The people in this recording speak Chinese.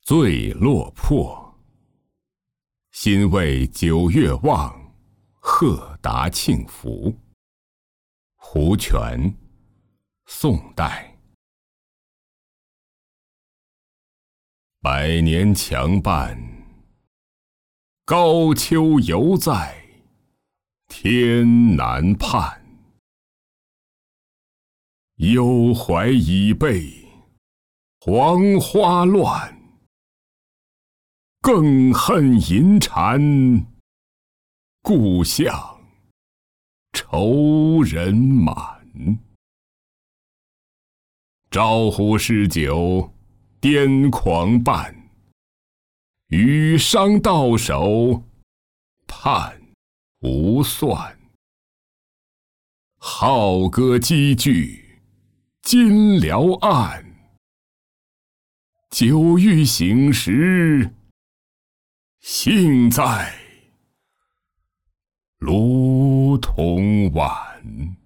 醉落魄，心为九月望，贺达庆福。胡权，宋代。百年强伴，高丘犹在，天南畔。忧怀已备，黄花乱。更恨银蟾，故乡愁人满。招呼诗酒，癫狂伴。余伤到手，盼无算。好歌积聚，今辽岸。酒欲醒时，幸在卢同晚。